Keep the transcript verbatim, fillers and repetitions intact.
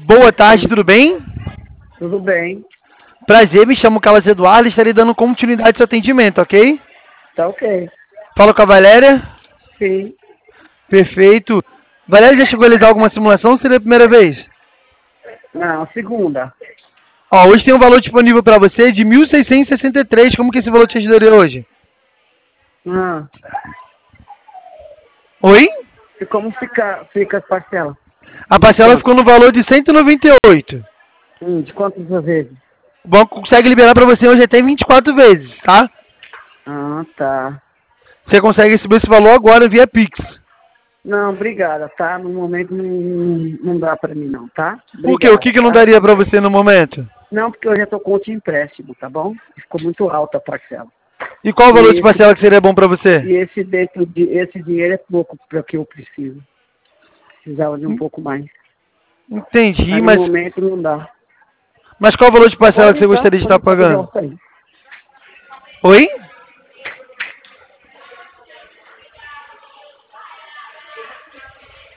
Boa tarde, tudo bem? Tudo bem. Prazer, me chamo Carlos Eduardo e estarei dando continuidade ao seu atendimento, ok? Tá ok. Fala com a Valéria? Sim. Perfeito. Valéria já chegou a lhe dar alguma simulação ou seria a primeira vez? Não, segunda. Ó, hoje tem um valor disponível para você de mil seiscentos e sessenta e três. Como que esse valor te ajudaria hoje? Ah. Oi? E como fica, fica as parcelas? A parcela ficou no valor de cento e noventa e oito. Hum, de quantas vezes? O banco consegue liberar para você hoje até vinte e quatro vezes, tá? Ah, tá. Você consegue receber esse valor agora via Pix. Não, obrigada, tá? No momento não, não dá pra mim não, tá? Obrigada, Por quê? O que, que não tá? daria para você no momento? Não, porque eu já tô com outro empréstimo, tá bom? Ficou muito alta a parcela. E qual o valor E de esse- parcela que seria bom para você? E esse, dentro de, esse dinheiro é pouco para o que eu preciso. Precisava de um pouco mais. Entendi, Mas no mas, momento não dá. mas qual o valor de parcela que Pode você ir, tá? gostaria de Pode estar ir, pode ir, pagando? ó, tá aí. Oi?